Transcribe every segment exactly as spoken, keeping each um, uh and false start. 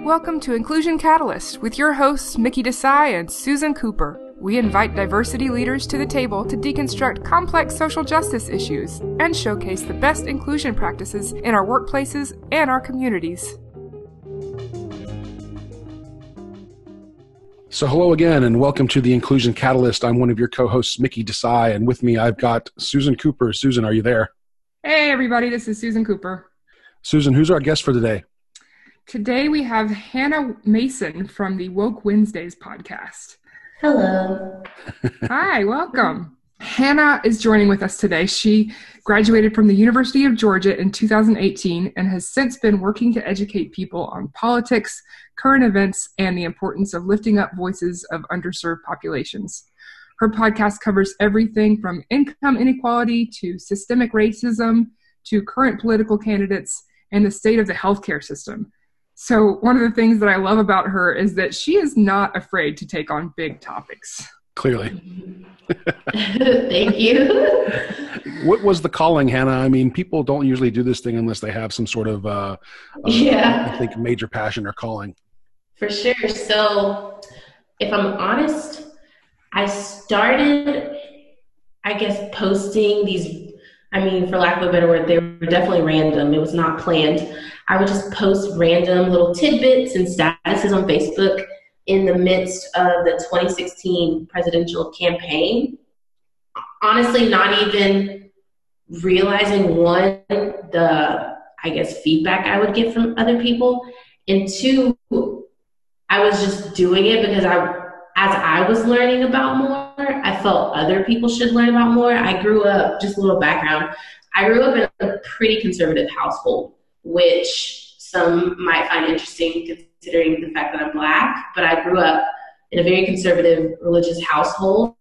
Welcome to Inclusion Catalyst with your hosts Mickey Desai and Susan Cooper. We invite diversity leaders to the table to deconstruct complex social justice issues and showcase the best inclusion practices in our workplaces and our communities. So hello again, and welcome to the Inclusion Catalyst. I'm one of your co-hosts, Mickey Desai, and with me I've got Susan Cooper. Susan, are you there? Hey everybody, this is Susan Cooper. Susan, who's our guest for today? Today we have Hannah Mason from the Woke Wednesdays podcast. Hello. Hi, welcome. Hannah is joining with us today. She graduated from the University of Georgia in two thousand eighteen and has since been working to educate people on politics, current events, and the importance of lifting up voices of underserved populations. Her podcast covers everything from income inequality to systemic racism to current political candidates and the state of the healthcare system. So one of the things that I love about her is that she is not afraid to take on big topics. Clearly. Thank you. What was the calling, Hannah? I mean, people don't usually do this thing unless they have some sort of, uh, uh, yeah. I think, major passion or calling. For sure. So if I'm honest, I started, I guess, posting these, I mean, for lack of a better word, they were definitely random. It was not planned. I would just post random little tidbits and statuses on Facebook in the midst of the twenty sixteen presidential campaign. Honestly, not even realizing, one, the, I guess, feedback I would get from other people, and two, I was just doing it because I, as I was learning about more, I felt other people should learn about more. I grew up, just a little background, I grew up in a pretty conservative household, which some might find interesting considering the fact that I'm Black, but I grew up in a very conservative religious household.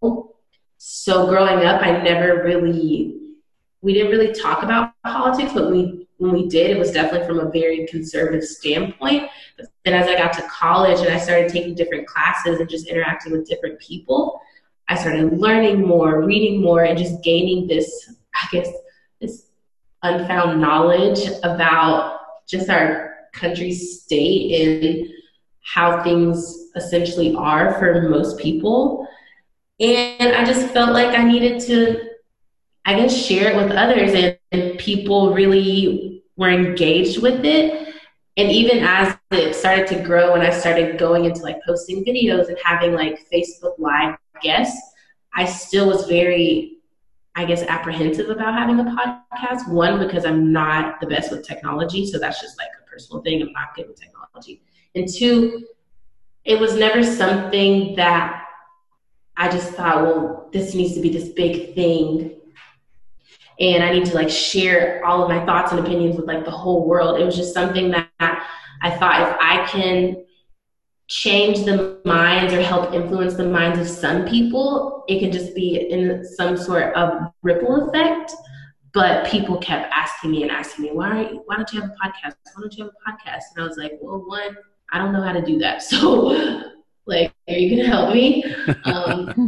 So growing up, I never really, we didn't really talk about politics, but we, when we did, it was definitely from a very conservative standpoint. But then as I got to college and I started taking different classes and just interacting with different people, I started learning more, reading more, and just gaining this, I guess, this unfound knowledge about just our country's state and how things essentially are for most people. And I just felt like I needed to, I guess, share it with others, and, and people really were engaged with it. And even as it started to grow and I started going into like posting videos and having like Facebook Live guests, I still was very, I guess, apprehensive about having a podcast. One, because I'm not the best with technology, so that's just like a personal thing. I'm not good with technology. And two, it was never something that I just thought, well, this needs to be this big thing, and I need to like share all of my thoughts and opinions with like the whole world. It was just something that I thought, if I can change the minds or help influence the minds of some people, it can just be in some sort of ripple effect. But people kept asking me and asking me, why, why don't you have a podcast? Why don't you have a podcast? And I was like, well, one, I don't know how to do that. So like, are you going to help me? um,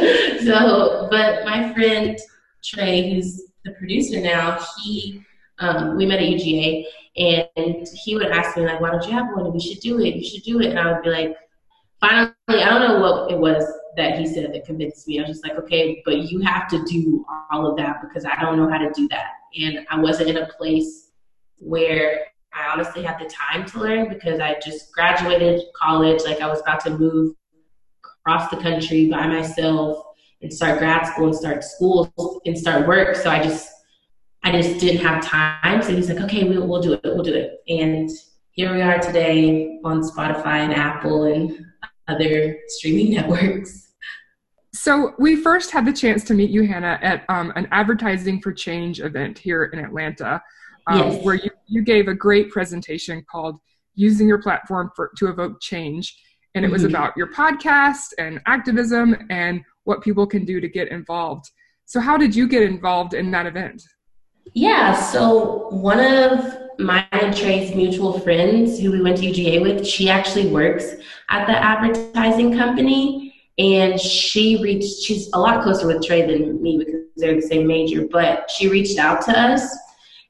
so, but my friend Trey, who's the producer now, he, um, we met at U G A, and he would ask me like, why don't you have one? We should do it. You should do it. And I would be like, finally, I don't know what it was that he said that convinced me. I was just like, okay, but you have to do all of that because I don't know how to do that. And I wasn't in a place where I honestly had the time to learn because I just graduated college. Like, I was about to move across the country by myself and start grad school and start school and start work. So I just, I just didn't have time. So he's like, okay, we'll, we'll do it. We'll do it. And here we are today on Spotify and Apple and other streaming networks. So we first had the chance to meet you, Hannah, at um, an Advertising for Change event here in Atlanta, um, yes. where you, you gave a great presentation called Using Your Platform for, to Evoke Change. And it was mm-hmm. about your podcast and activism and what people can do to get involved. So how did you get involved in that event? Yeah, so one of mine and Trey's mutual friends who we went to U G A with, she actually works at the advertising company. And she reached, she's a lot closer with Trey than me because they're the same major, but she reached out to us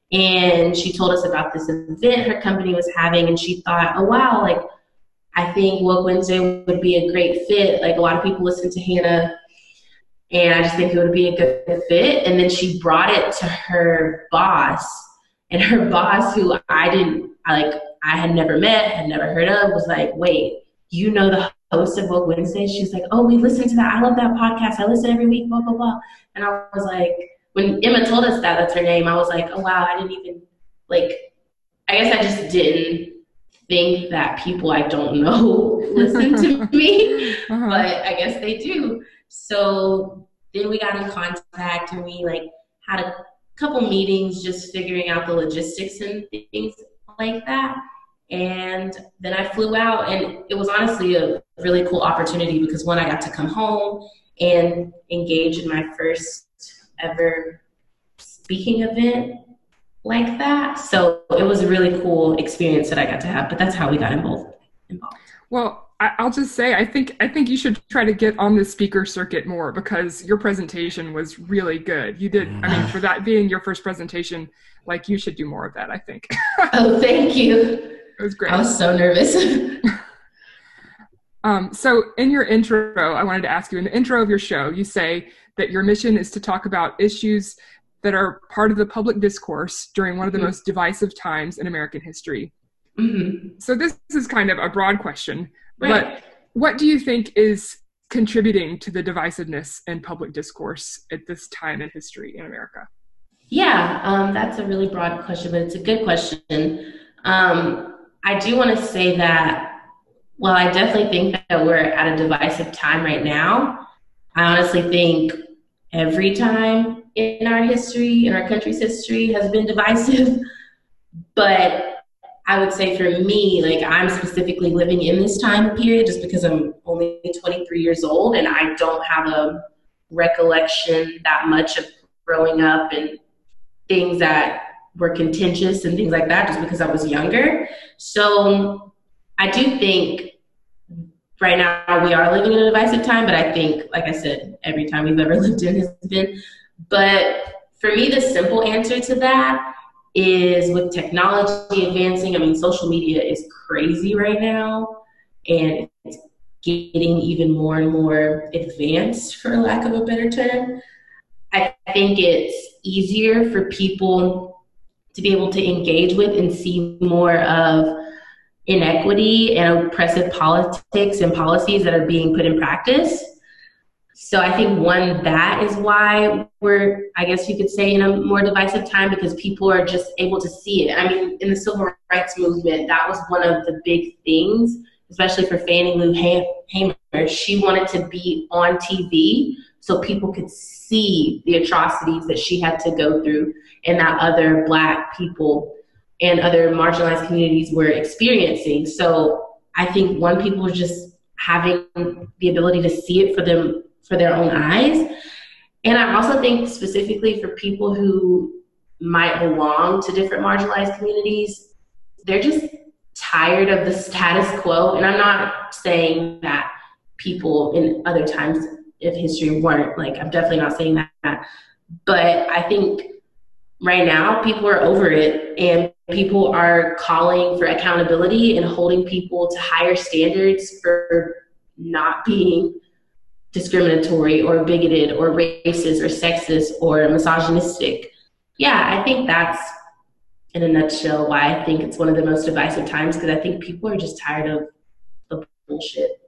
And she told us about this event her company was having, and she thought, oh, wow, like, I think Woke Wednesday would be a great fit. Like, a lot of people listen to Hannah, and I just think it would be a good fit. And then she brought it to her boss, and her boss, who I didn't, like, I had never met, had never heard of, was like, wait, you know the host of Woke Wednesday? She's like, oh, we listen to that. I love that podcast. I listen every week, blah, blah, blah. And I was like, when Emma told us that that's her name, I was like, oh, wow, I didn't even, like, I guess I just didn't think that people I don't know listen to me, uh-huh. But I guess they do. So then we got in contact, and we, like, had a couple meetings just figuring out the logistics and things like that. And then I flew out, and it was honestly a really cool opportunity because, one, I got to come home and engage in my first ever speaking event like that. So it was a really cool experience that I got to have, but that's how we got involved. involved. Well, I, I'll just say, I think I think you should try to get on the speaker circuit more because your presentation was really good. You did, I mean, for that being your first presentation, like, you should do more of that, I think. Oh, thank you. It was great. I was so nervous. um, so in your intro, I wanted to ask you, in the intro of your show, you say that your mission is to talk about issues that are part of the public discourse during one of the mm-hmm. most divisive times in American history. Mm-hmm. So this is kind of a broad question, right. But what do you think is contributing to the divisiveness in public discourse at this time in history in America? Yeah, um, that's a really broad question, but it's a good question. Um, I do want to say that, well, I definitely think that we're at a divisive time right now. I honestly think every time in our history, in our country's history, has been divisive. But I would say for me, like, I'm specifically living in this time period just because I'm only twenty-three years old and I don't have a recollection that much of growing up and things that were contentious and things like that just because I was younger. So I do think right now we are living in a divisive time, but I think, like I said, every time we've ever lived in has been. But for me, the simple answer to that is with technology advancing. I mean, social media is crazy right now, and it's getting even more and more advanced, for lack of a better term. I think it's easier for people to be able to engage with and see more of inequity and oppressive politics and policies that are being put in practice. So I think, one, that is why we're, I guess you could say, in a more divisive time, because people are just able to see it. I mean, in the civil rights movement, that was one of the big things, especially for Fannie Lou Hamer. She wanted to be on T V so people could see the atrocities that she had to go through and that other Black people and other marginalized communities were experiencing. So I think, one, people are just having the ability to see it for them, for their own eyes. And I also think specifically for people who might belong to different marginalized communities, they're just tired of the status quo. And I'm not saying that people in other times of history weren't, like, I'm definitely not saying that. But I think right now people are over it, and people are calling for accountability and holding people to higher standards for not being discriminatory or bigoted or racist or sexist or misogynistic. Yeah, I think that's, in a nutshell, why I think it's one of the most divisive times, because I think people are just tired of the bullshit.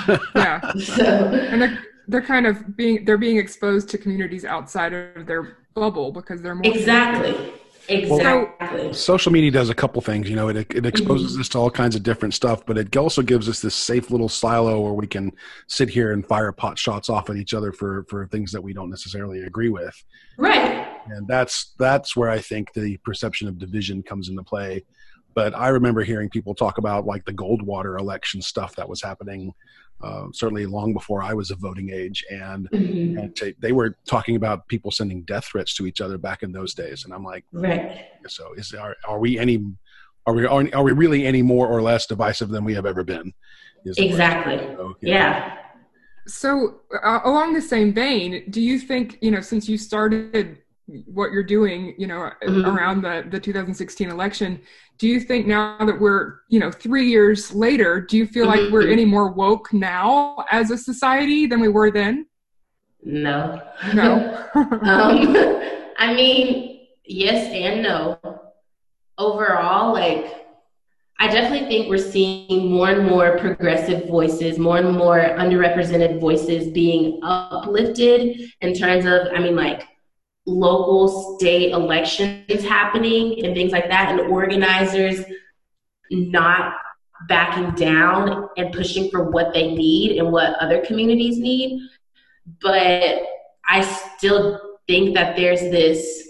Yeah. So, and they're, they're kind of being, they're being exposed to communities outside of their bubble because they're more. Exactly. Connected. Exactly. Well, social media does a couple things. You know, it it exposes mm-hmm. us to all kinds of different stuff, but it also gives us this safe little silo where we can sit here and fire pot shots off at each other for for things that we don't necessarily agree with. Right. And that's that's where I think the perception of division comes into play. But I remember hearing people talk about, like, the Goldwater election stuff that was happening, uh, certainly long before I was of voting age. And, mm-hmm. and to, they were talking about people sending death threats to each other back in those days. And I'm like, right. So is are, are we any, are we, are, are we really any more or less divisive than we have ever been? Exactly. So, yeah. yeah. So uh, along the same vein, do you think, you know, since you started what you're doing, you know, Mm-hmm. around the, the two thousand sixteen election. Do you think now that we're, you know, three years later, do you feel Mm-hmm. like we're any more woke now as a society than we were then? No. No. um, I mean, yes and no. Overall, like, I definitely think we're seeing more and more progressive voices, more and more underrepresented voices being uplifted in terms of, I mean, like, local state elections happening and things like that, and organizers not backing down and pushing for what they need and what other communities need. But I still think that there's this,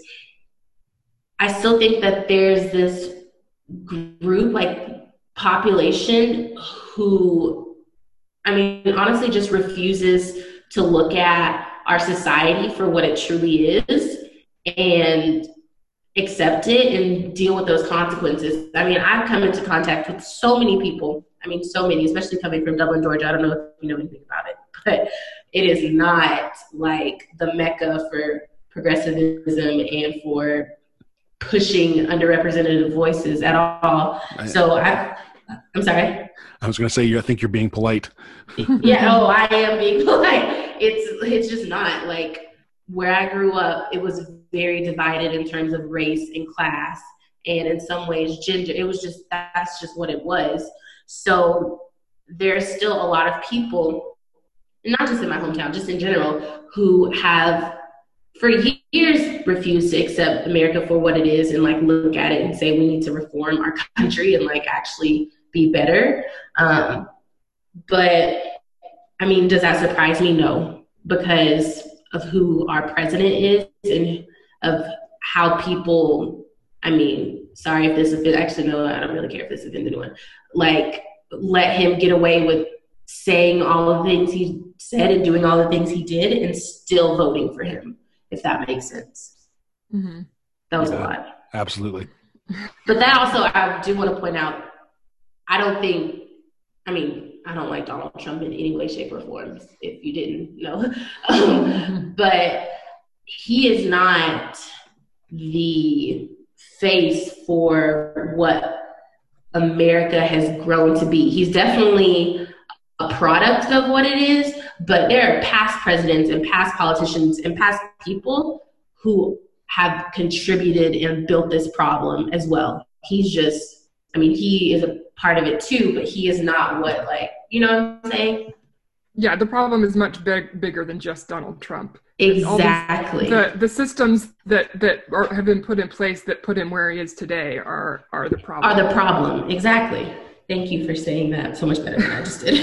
I still think that there's this group, like population, who, I mean, honestly just refuses to look at our society for what it truly is and accept it and deal with those consequences. I mean, I've come into contact with so many people, I mean, so many, especially coming from Dublin, Georgia. I don't know if you know anything about it, but it is not like the mecca for progressivism and for pushing underrepresented voices at all. So I, I'm sorry. I was going to say, I think you're being polite. Yeah. Oh, I am being polite. It's it's just not like where I grew up. It was very divided in terms of race and class, and in some ways gender. It was just that's just what it was. So there's still a lot of people, not just in my hometown, just in general, who have for years refused to accept America for what it is and like look at it and say we need to reform our country and like actually be better. Um, but I mean, does that surprise me? No, because of who our president is and of how people, I mean, sorry if this offends, actually no, I don't really care if this offends anyone, like let him get away with saying all the things he said and doing all the things he did and still voting for him, if that makes sense. Mm-hmm. That was Yeah, a lot. Absolutely. But that also, I do want to point out, I don't think, I mean, I don't like Donald Trump in any way, shape, or form, if you didn't know. um, but he is not the face for what America has grown to be. He's definitely a product of what it is, but there are past presidents and past politicians and past people who have contributed and built this problem as well. He's just, I mean, he is a part of it too, but he is not what, like, you know what I'm saying? Yeah, the problem is much big, bigger than just Donald Trump. Exactly. These, the the systems that that are, have been put in place that put him where he is today are are the problem. Are the problem, exactly. Thank you for saying that so much better than I just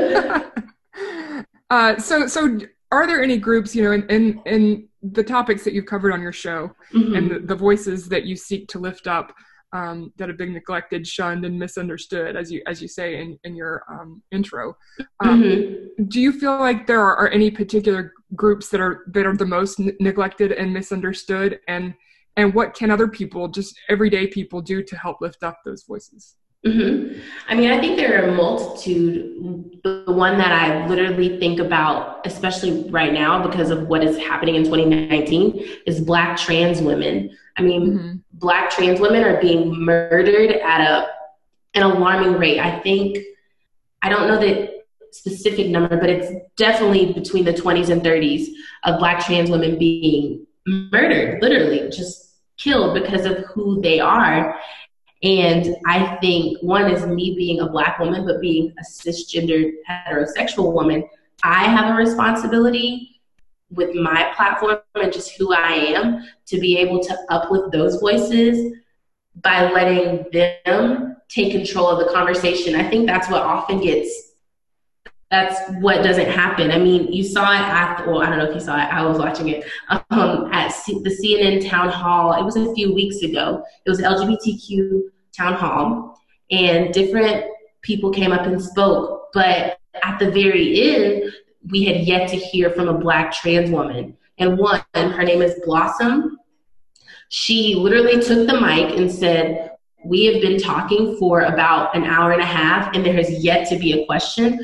did. uh, so so are there any groups, you know, in in, in the topics that you've covered on your show, mm-hmm. and the, the voices that you seek to lift up, Um, that have been neglected, shunned, and misunderstood, as you as you say in, in your um, intro. Um, mm-hmm. Do you feel like there are, are any particular groups that are that are the most n- neglected and misunderstood, and and what can other people, just everyday people, do to help lift up those voices? Mm-hmm. I mean, I think there are a multitude. The one that I literally think about, especially right now because of what is happening in twenty nineteen, is Black trans women. I mean, mm-hmm. Black trans women are being murdered at a an alarming rate. I think, I don't know the specific number, but it's definitely between the twenties and thirties of Black trans women being murdered, literally just killed because of who they are. And I think one is me being a Black woman, but being a cisgendered heterosexual woman, I have a responsibility with my platform and just who I am to be able to uplift those voices by letting them take control of the conversation. I think that's what often gets, that's what doesn't happen. I mean, you saw it after, well, I don't know if you saw it, I was watching it, um, at C- the C N N town hall. It was a few weeks ago. It was L G B T Q town hall, and different people came up and spoke. But at the very end, we had yet to hear from a Black trans woman. And one, her name is Blossom. She literally took the mic and said, we have been talking for about an hour and a half, and there has yet to be a question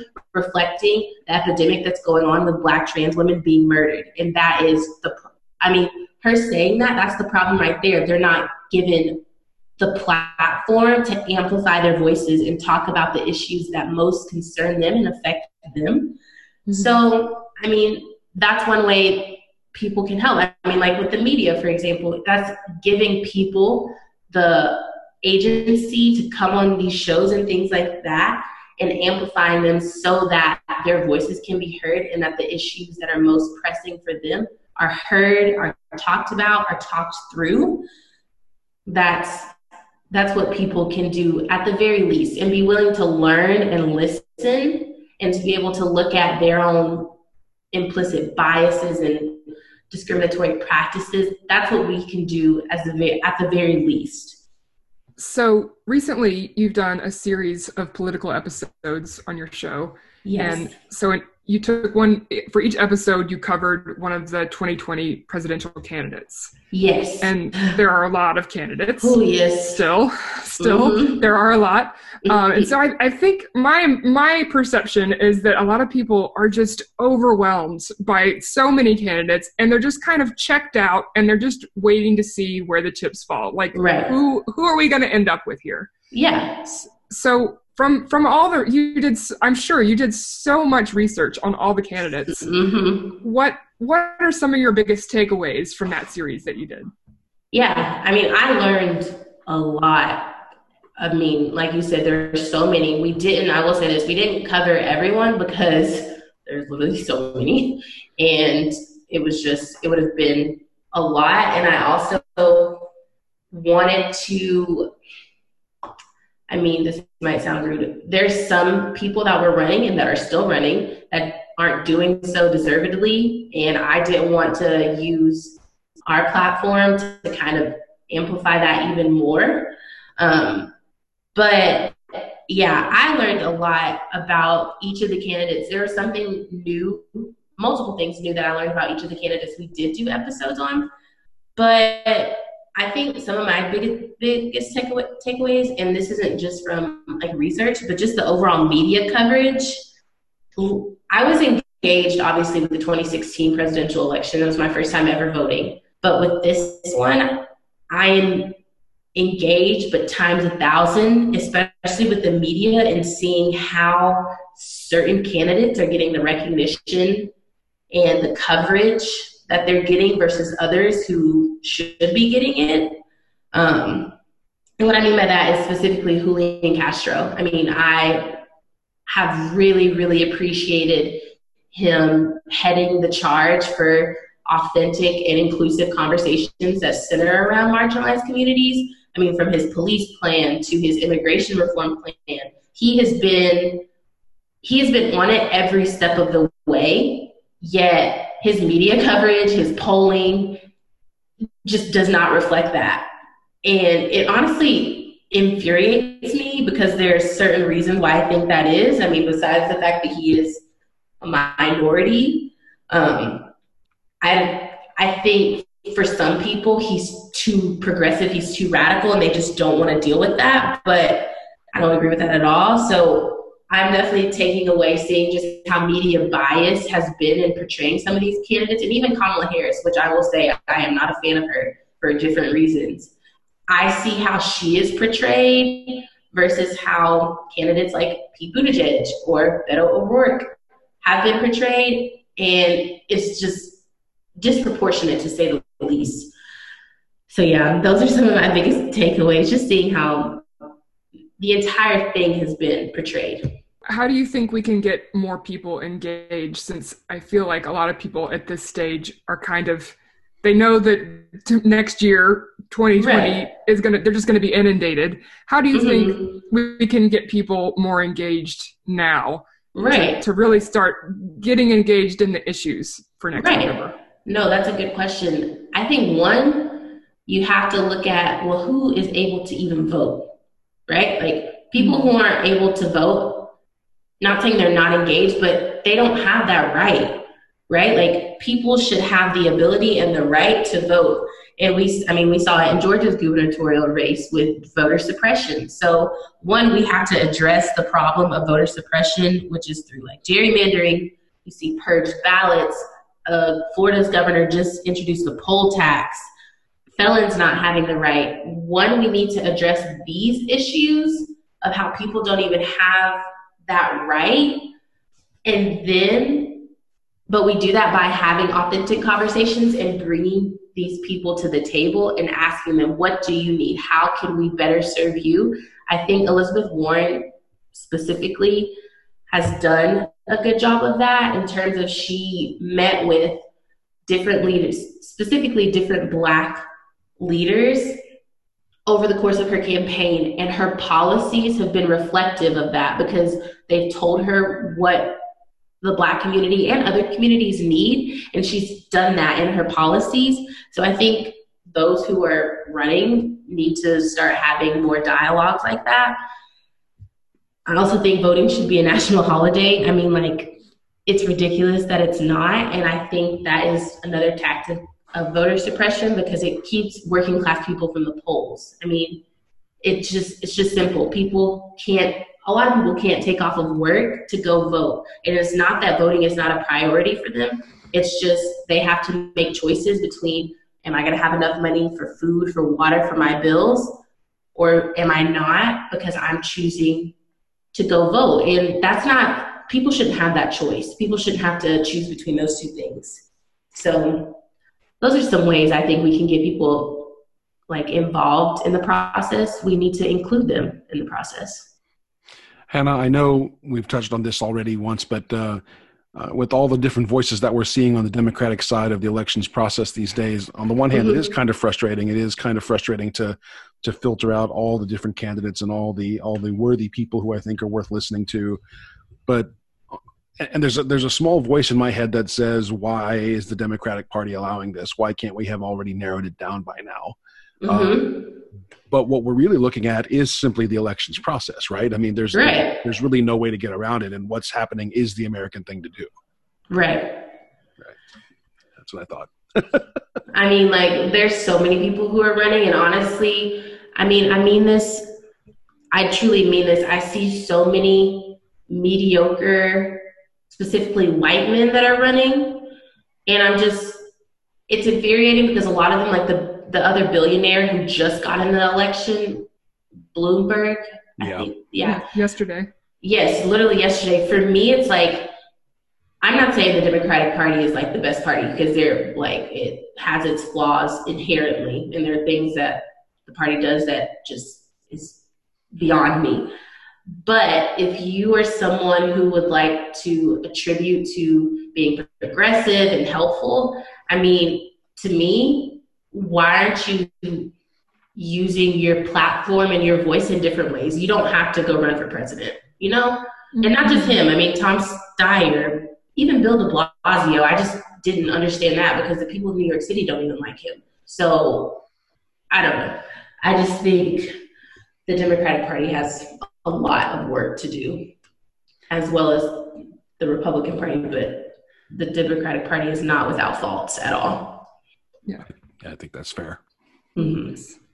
reflecting the epidemic that's going on with Black trans women being murdered. And that is the, I mean, her saying that, that's the problem right there. They're not given the platform to amplify their voices and talk about the issues that most concern them and affect them. Mm-hmm. So, I mean, that's one way people can help. I mean, like with the media, for example, that's giving people the agency to come on these shows and things like that and amplifying them so that their voices can be heard and that the issues that are most pressing for them are heard, are talked about, are talked through. That's that's what people can do at the very least, and be willing to learn and listen and to be able to look at their own implicit biases and discriminatory practices. That's what we can do as the at the very least. So recently you've done a series of political episodes on your show. Yes. And so in, you took one, for each episode you covered one of the twenty twenty presidential candidates. Yes. And there are a lot of candidates. Oh, yes. Still, still, mm-hmm. there are a lot. Mm-hmm. Um, and so I, I think my my perception is that a lot of people are just overwhelmed by so many candidates, and they're just kind of checked out, and they're just waiting to see where the chips fall. Like, right. who who are we going to end up with here? Yeah. So from from all the you did, I'm sure you did so much research on all the candidates. Mm-hmm. What what are some of your biggest takeaways from that series that you did? Yeah, I mean, I learned a lot. I mean, like you said, there are so many. We didn't, I will say this, we didn't cover everyone because there's literally so many. And it was just, it would have been a lot. And I also wanted to, I mean, this might sound rude. There's some people that were running and that are still running that aren't doing so deservedly. And I didn't want to use our platform to kind of amplify that even more. Um, but yeah, I learned a lot about each of the candidates. There was something new, multiple things new that I learned about each of the candidates we did do episodes on. But I think some of my biggest, biggest takeaway, takeaways, and this isn't just from like research, but just the overall media coverage. I was engaged, obviously, with the twenty sixteen presidential election. It was my first time ever voting. But with this one, I am engaged, but times a thousand, especially with the media and seeing how certain candidates are getting the recognition and the coverage that they're getting versus others who should be getting it. Um, and what I mean by that is specifically Julian Castro. I mean, I have really, really appreciated him heading the charge for authentic and inclusive conversations that center around marginalized communities. I mean, from his police plan to his immigration reform plan, he has been he has been on it every step of the way, yet his media coverage, his polling just does not reflect that. And it honestly infuriates me because there are certain reasons why I think that is. I mean, besides the fact that he is a minority, um, I I think for some people he's too progressive, he's too radical, and they just don't want to deal with that. But I don't agree with that at all. So I'm definitely taking away seeing just how media bias has been in portraying some of these candidates, and even Kamala Harris, which I will say I am not a fan of her for different reasons. I see how she is portrayed versus how candidates like Pete Buttigieg or Beto O'Rourke have been portrayed, and it's just disproportionate to say the least. So yeah, those are some of my biggest takeaways, just seeing how the entire thing has been portrayed. How do you think we can get more people engaged, since I feel like a lot of people at this stage are kind of, they know that t- next year, twenty twenty, right, is going to, they're just going to be inundated. How do you mm-hmm. think we can get people more engaged now? Right. To, to really start getting engaged in the issues for next right. November? No, that's a good question. I think one, you have to look at, well, who is able to even vote, right? Like people who aren't able to vote, not saying they're not engaged, but they don't have that right, right? Like people should have the ability and the right to vote. And we, I mean, we saw it in Georgia's gubernatorial race with voter suppression. So one, we have to address the problem of voter suppression, which is through like gerrymandering. You see purged ballots, uh, Florida's governor just introduced the poll tax, felons not having the right. One, we need to address these issues of how people don't even have that right. And then, but we do that by having authentic conversations and bringing these people to the table and asking them, what do you need? How can we better serve you? I think Elizabeth Warren specifically has done a good job of that in terms of she met with different leaders, specifically different Black leaders over the course of her campaign, and her policies have been reflective of that because they've told her what the Black community and other communities need, and she's done that in her policies. So I think those who are running need to start having more dialogues like that. I also think voting should be a national holiday. I mean, like, it's ridiculous that it's not, and I think that is another tactic of voter suppression because it keeps working class people from the polls. I mean, it just it's just simple. People can't, a lot of people can't take off of work to go vote. And it's not that voting is not a priority for them. It's just they have to make choices between, am I going to have enough money for food, for water, for my bills, or am I not, because I'm choosing to go vote. And that's not, people shouldn't have that choice. People shouldn't have to choose between those two things. So those are some ways I think we can get people like involved in the process. We need to include them in the process. Hannah, I know we've touched on this already once, but uh, uh, with all the different voices that we're seeing on the Democratic side of the elections process these days, on the one hand, mm-hmm. it is kind of frustrating. It is kind of frustrating to to filter out all the different candidates and all the all the worthy people who I think are worth listening to. But and there's a, there's a small voice in my head that says, why is the Democratic Party allowing this? Why can't we have already narrowed it down by now? Mm-hmm. Um, but what we're really looking at is simply the elections process, right? I mean, there's right. there's really no way to get around it, and what's happening is the American thing to do. Right. Right. That's what I thought. I mean, like, there's so many people who are running, and honestly, I mean, I mean this, I truly mean this. I see so many mediocre, specifically white men that are running, and I'm just, it's infuriating because a lot of them, like the, the other billionaire who just got in the election, Bloomberg, I yeah. think, yeah. Yesterday. Yes, literally yesterday. For me, it's like, I'm not saying the Democratic Party is like the best party because they're like, it has its flaws inherently, and there are things that the party does that just is beyond me. But if you are someone who would like to attribute to being progressive and helpful, I mean, to me, why aren't you using your platform and your voice in different ways? You don't have to go run for president, you know? Mm-hmm. And not just him. I mean, Tom Steyer, even Bill de Blasio, I just didn't understand that because the people of New York City don't even like him. So, I don't know. I just think the Democratic Party has a lot of work to do, as well as the Republican Party, but the Democratic Party is not without faults at all. Yeah, yeah I think that's fair. Mm-hmm.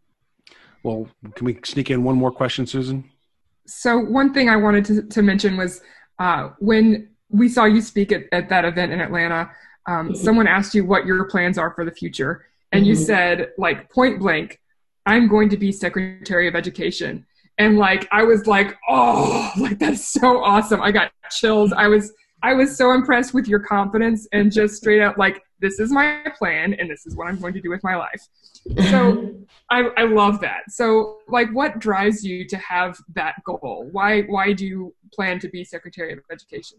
Well, can we sneak in one more question, Susan? So one thing I wanted to, to mention was uh, when we saw you speak at, at that event in Atlanta, um, mm-hmm. someone asked you what your plans are for the future. And mm-hmm. you said, like, point blank, I'm going to be Secretary of Education. And like, I was like, oh, like, that's so awesome. I got chills. I was, I was so impressed with your confidence and just straight up like, this is my plan and this is what I'm going to do with my life. So I, I love that. So like, what drives you to have that goal? Why, why do you plan to be Secretary of Education?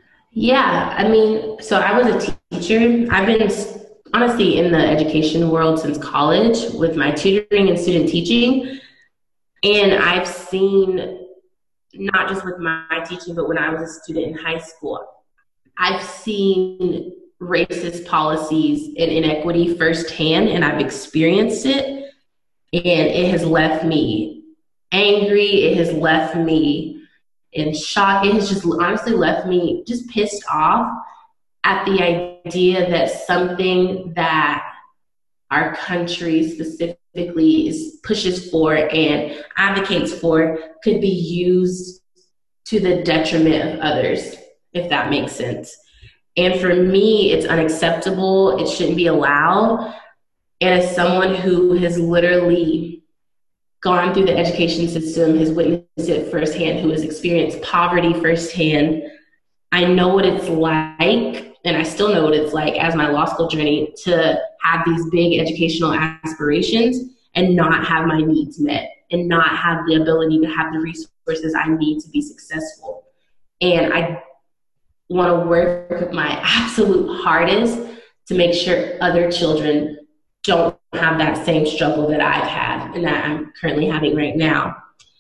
Yeah, I mean, so I was a teacher. I've been honestly in the education world since college with my tutoring and student teaching. And I've seen, not just with my teaching, but when I was a student in high school, I've seen racist policies and inequity firsthand, and I've experienced it. And it has left me angry. It has left me in shock. It has just honestly left me just pissed off at the idea that something that our country specifically is pushes for and advocates for could be used to the detriment of others, if that makes sense. And for me, it's unacceptable. It shouldn't be allowed. And as someone who has literally gone through the education system, has witnessed it firsthand, who has experienced poverty firsthand, I know what it's like, and I still know what it's like as my law school journey, to have these big educational aspirations and not have my needs met and not have the ability to have the resources I need to be successful. And I want to work my absolute hardest to make sure other children don't have that same struggle that I've had and that I'm currently having right now.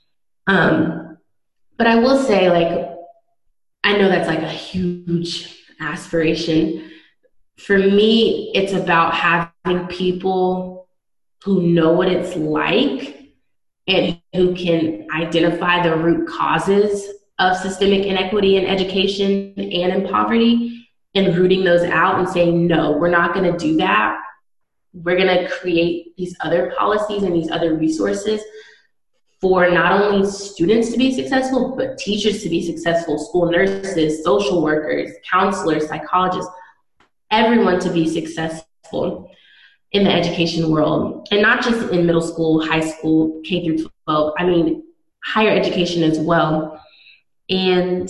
Um, but I will say, like, I know that's like a huge aspiration. For me, it's about having people who know what it's like and who can identify the root causes of systemic inequity in education and in poverty, and rooting those out and saying, no, we're not going to do that. We're going to create these other policies and these other resources for not only students to be successful, but teachers to be successful, school nurses, social workers, counselors, psychologists, everyone to be successful in the education world. And not just in middle school, high school, K through twelve, I mean, higher education as well. And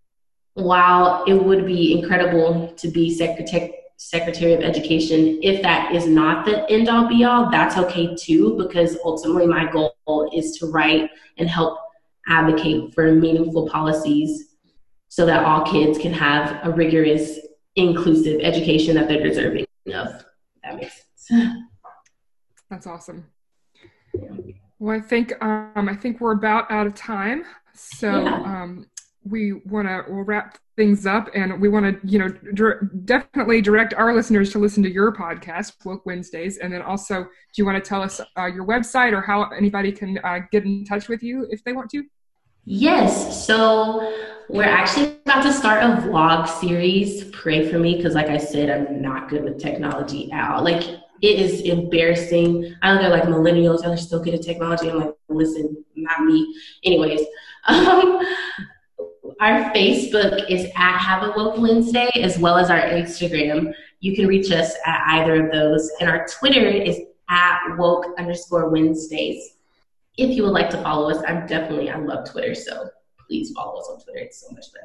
while it would be incredible to be secretary, Secretary of Education, if that is not the end all be all, that's okay too, because ultimately my goal is to write and help advocate for meaningful policies so that all kids can have a rigorous, inclusive education that they're deserving of. If that makes sense. That's awesome. Well, I think um, I think we're about out of time, so yeah. um, we want to we'll wrap things up, and we want to you know dir- definitely direct our listeners to listen to your podcast, Woke Wednesdays, and then also, do you want to tell us uh, your website or how anybody can uh, get in touch with you if they want to? Yes, so we're actually about to start a vlog series. Pray for me, because like I said, I'm not good with technology at all. Like, it is embarrassing. I know they're like millennials, they're still good at technology. I'm like, listen, not me. Anyways, um, our Facebook is at Have a Woke Wednesday, as well as our Instagram. You can reach us at either of those. And our Twitter is at woke underscore Wednesdays. If you would like to follow us, I'm definitely, I love Twitter, so please follow us on Twitter. It's so much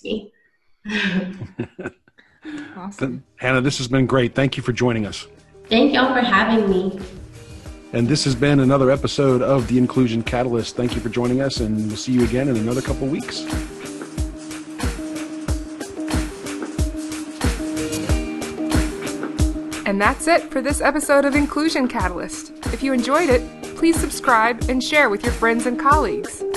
fun to me. Awesome. Hannah, this has been great. Thank you for joining us. Thank y'all for having me. And this has been another episode of The Inclusion Catalyst. Thank you for joining us, and we'll see you again in another couple weeks. And that's it for this episode of Inclusion Catalyst. If you enjoyed it, please subscribe and share with your friends and colleagues.